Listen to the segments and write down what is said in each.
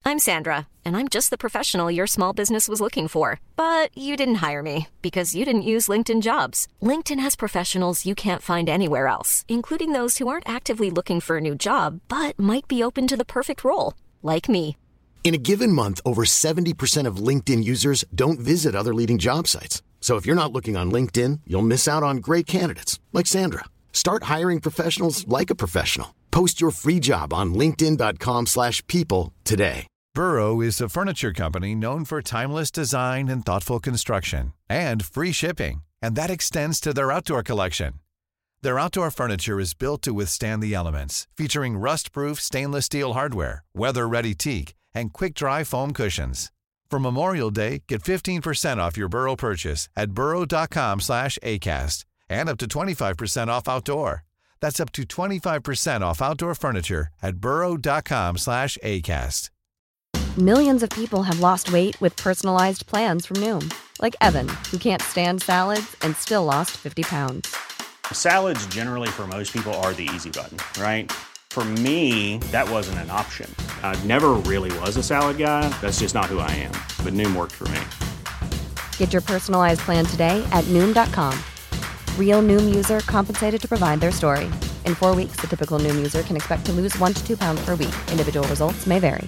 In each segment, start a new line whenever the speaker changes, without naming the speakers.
I'm Sandra, and I'm just the professional your small business was looking for. But you didn't hire me because you didn't use LinkedIn Jobs. LinkedIn has professionals you can't find anywhere else, including those who aren't actively looking for a new job, but might be open to the perfect role, like me.
In a given month, over 70% of LinkedIn users don't visit other leading job sites. So if you're not looking on LinkedIn, you'll miss out on great candidates like Sandra. Start hiring professionals like a professional. Post your free job on linkedin.com/people today.
Burrow is a furniture company known for timeless design and thoughtful construction and free shipping, and that extends to their outdoor collection. Their outdoor furniture is built to withstand the elements, featuring rust-proof stainless steel hardware, weather-ready teak, and quick-dry foam cushions. For Memorial Day, get 15% off your Burrow purchase at burrow.com/ACAST and up to 25% off outdoor. That's up to 25% off outdoor furniture at burrow.com/ACAST.
Millions of people have lost weight with personalized plans from Noom. Like Evan, who can't stand salads and still lost 50 pounds.
Salads generally for most people are the easy button, right? For me, that wasn't an option. I never really was a salad guy. That's just not who I am. But Noom worked for me.
Get your personalized plan today at Noom.com. Real Noom user compensated to provide their story. In 4 weeks, the typical Noom user can expect to lose 1 to 2 pounds per week. Individual results may vary.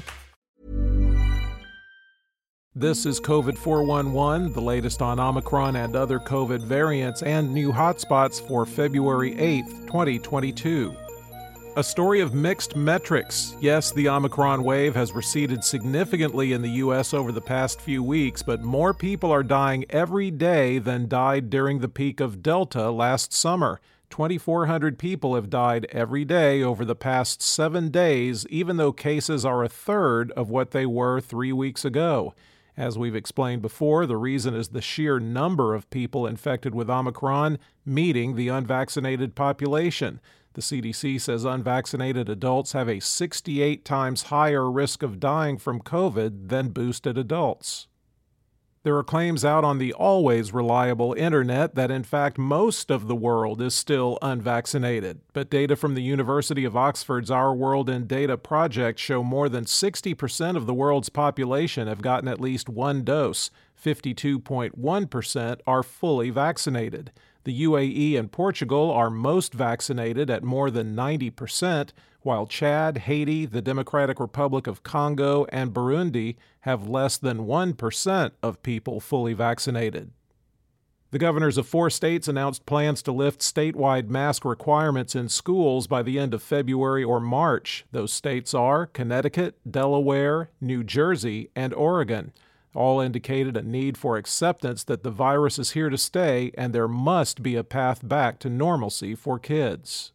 This is COVID 411, the latest on Omicron and other COVID variants and new hotspots for February 8th, 2022. A story of mixed metrics. Yes, the Omicron wave has receded significantly in the U.S. over the past few weeks, but more people are dying every day than died during the peak of Delta last summer. 2,400 people have died every day over the past 7 days, even though cases are a third of what they were 3 weeks ago. As we've explained before, the reason is the sheer number of people infected with Omicron meeting the unvaccinated population. The CDC says unvaccinated adults have a 68 times higher risk of dying from COVID than boosted adults. There are claims out on the always reliable internet that in fact most of the world is still unvaccinated, but data from the University of Oxford's Our World in Data project show more than 60% of the world's population have gotten at least one dose. 52.1% are fully vaccinated. The UAE and Portugal are most vaccinated at more than 90%, while Chad, Haiti, the Democratic Republic of Congo, and Burundi have less than 1% of people fully vaccinated. The governors of 4 states announced plans to lift statewide mask requirements in schools by the end of February or March. Those states are Connecticut, Delaware, New Jersey, and Oregon. All indicated a need for acceptance that the virus is here to stay and there must be a path back to normalcy for kids.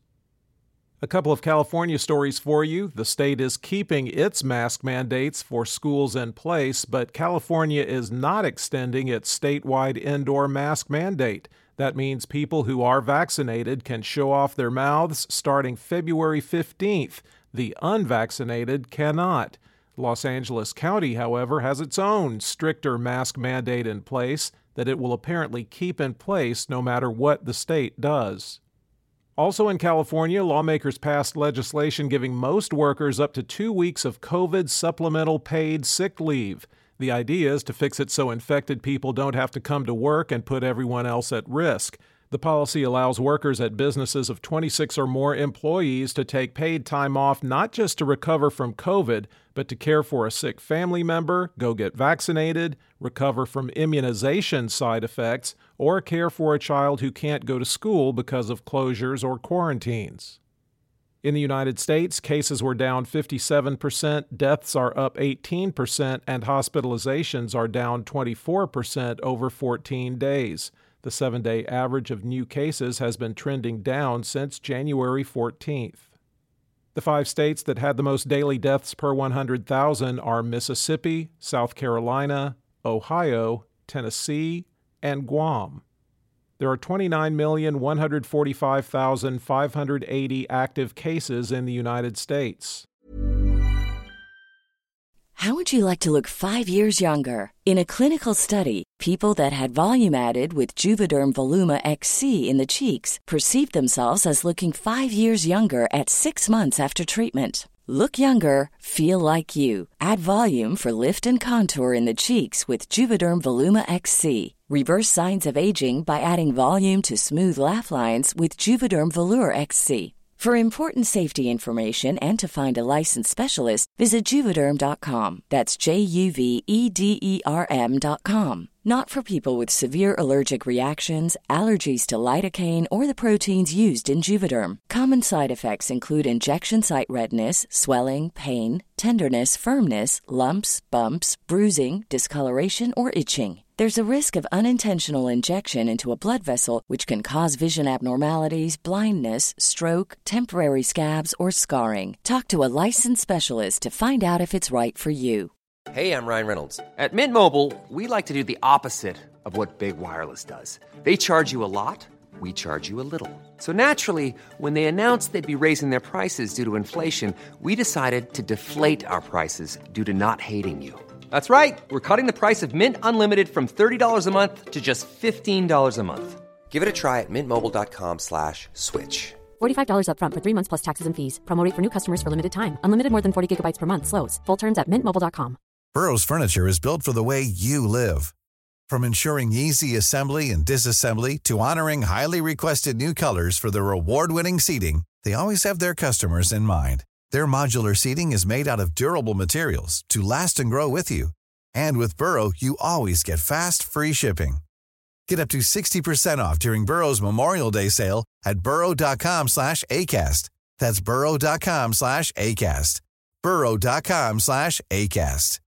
A couple of California stories for you. The state is keeping its mask mandates for schools in place, but California is not extending its statewide indoor mask mandate. That means people who are vaccinated can show off their mouths starting February 15th. The unvaccinated cannot. Los Angeles County, however, has its own stricter mask mandate in place that it will apparently keep in place no matter what the state does. Also in California, lawmakers passed legislation giving most workers up to 2 weeks of COVID supplemental paid sick leave. The idea is to fix it so infected people don't have to come to work and put everyone else at risk. The policy allows workers at businesses of 26 or more employees to take paid time off not just to recover from COVID, but to care for a sick family member, go get vaccinated, recover from immunization side effects, or care for a child who can't go to school because of closures or quarantines. In the United States, cases were down 57%, deaths are up 18%, and hospitalizations are down 24% over 14 days. The 7-day average of new cases has been trending down since January 14th. The 5 states that had the most daily deaths per 100,000 are Mississippi, South Carolina, Ohio, Tennessee, and Guam. There are 29,145,580 active cases in the United States.
How would you like to look 5 years younger? In a clinical study, people that had volume added with Juvederm Voluma XC in the cheeks perceived themselves as looking 5 years younger at 6 months after treatment. Look younger, feel like you. Add volume for lift and contour in the cheeks with Juvederm Voluma XC. Reverse signs of aging by adding volume to smooth laugh lines with Juvederm Volure XC. For important safety information and to find a licensed specialist, visit Juvederm.com. That's JUVEDERM.com. Not for people with severe allergic reactions, allergies to lidocaine, or the proteins used in Juvederm. Common side effects include injection site redness, swelling, pain, tenderness, firmness, lumps, bumps, bruising, discoloration, or itching. There's a risk of unintentional injection into a blood vessel, which can cause vision abnormalities, blindness, stroke, temporary scabs, or scarring. Talk to a licensed specialist to find out if it's right for you.
Hey, I'm Ryan Reynolds. At Mint Mobile, we like to do the opposite of what Big Wireless does. They charge you a lot, we charge you a little. So naturally, when they announced they'd be raising their prices due to inflation, we decided to deflate our prices due to not hating you. That's right. We're cutting the price of Mint Unlimited from $30 a month to just $15 a month. Give it a try at mintmobile.com/switch.
$45 up front for 3 months plus taxes and fees. Promo rate for new customers for limited time. Unlimited more than 40 gigabytes per month. Slows full terms at mintmobile.com.
Burrow's furniture is built for the way you live. From ensuring easy assembly and disassembly to honoring highly requested new colors for their award-winning seating, they always have their customers in mind. Their modular seating is made out of durable materials to last and grow with you. And with Burrow, you always get fast, free shipping. Get up to 60% off during Burrow's Memorial Day sale at burrow.com/ACAST. That's burrow.com/ACAST. burrow.com/ACAST.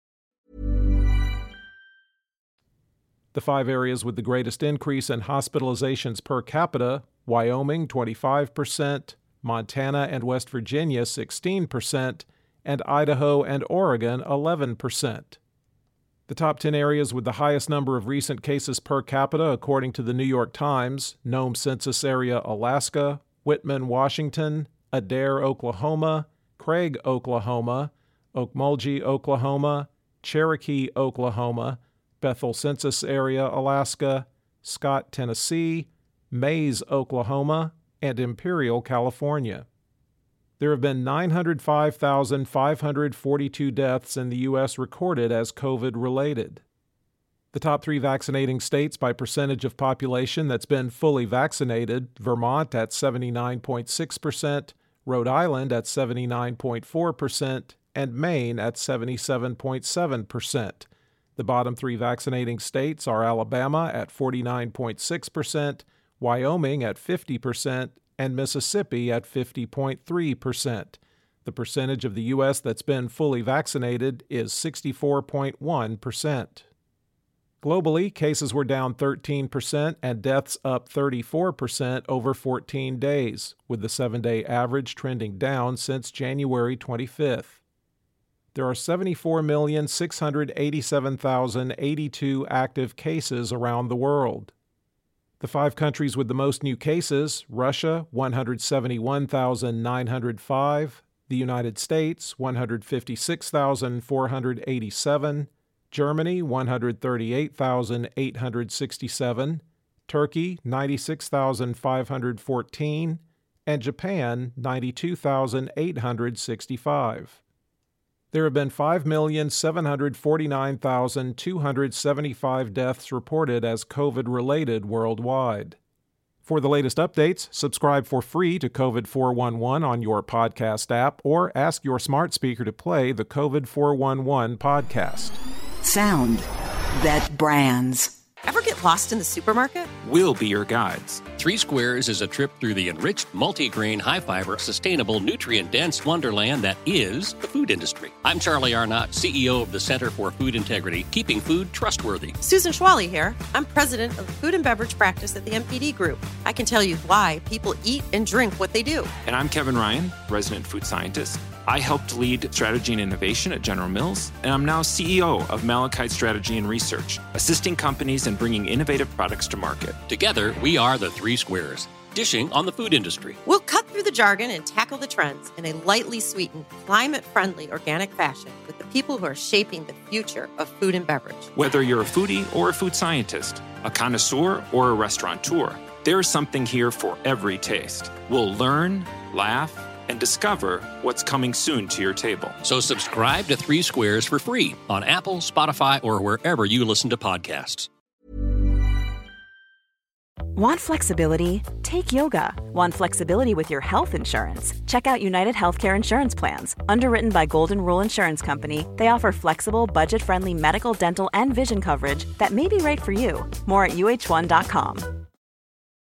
The 5 areas with the greatest increase in hospitalizations per capita: Wyoming, 25%, Montana and West Virginia, 16%, and Idaho and Oregon, 11%. The top 10 areas with the highest number of recent cases per capita, according to the New York Times: Nome Census Area, Alaska; Whitman, Washington; Adair, Oklahoma; Craig, Oklahoma; Okmulgee, Oklahoma; Cherokee, Oklahoma; Bethel Census Area, Alaska; Scott, Tennessee; Maize, Oklahoma; and Imperial, California. There have been 905,542 deaths in the U.S. recorded as COVID-related. The top 3 vaccinating states by percentage of population that's been fully vaccinated: Vermont at 79.6%, Rhode Island at 79.4%, and Maine at 77.7%. The bottom 3 vaccinating states are Alabama at 49.6%, Wyoming at 50%, and Mississippi at 50.3%. The percentage of the U.S. that's been fully vaccinated is 64.1%. Globally, cases were down 13% and deaths up 34% over 14 days, with the 7-day average trending down since January 25th. There are 74,687,082 active cases around the world. The 5 countries with the most new cases: Russia, 171,905, the United States, 156,487, Germany, 138,867, Turkey, 96,514, and Japan, 92,865. There have been 5,749,275 deaths reported as COVID-related worldwide. For the latest updates, subscribe for free to COVID 411 on your podcast app or ask your smart speaker to play the COVID 411 podcast.
Sound that brands.
Ever get lost in the supermarket?
We'll be your guides.
3 Squares is a trip through the enriched, multi-grain, high-fiber, sustainable, nutrient-dense wonderland that is the food industry. I'm Charlie Arnott, CEO of the Center for Food Integrity, keeping food trustworthy.
Susan Schwally here. I'm president of the food and beverage practice at the MPD Group. I can tell you why people eat and drink what they do.
And I'm Kevin Ryan, resident food scientist. I helped lead strategy and innovation at General Mills, and I'm now CEO of Malachite Strategy and Research, assisting companies in bringing innovative products to market.
Together, we are the 3 Squares, dishing on the food industry.
We'll cut through the jargon and tackle the trends in a lightly sweetened, climate-friendly, organic fashion with the people who are shaping the future of food and beverage.
Whether you're a foodie or a food scientist, a connoisseur or a restaurateur, there's something here for every taste. We'll learn, laugh, and discover what's coming soon to your table.
So subscribe to 3 Squares for free on Apple, Spotify, or wherever you listen to podcasts.
Want flexibility? Take yoga. Want flexibility with your health insurance? Check out United Healthcare Insurance Plans. Underwritten by Golden Rule Insurance Company, they offer flexible, budget-friendly medical, dental, and vision coverage that may be right for you. More at UH1.com.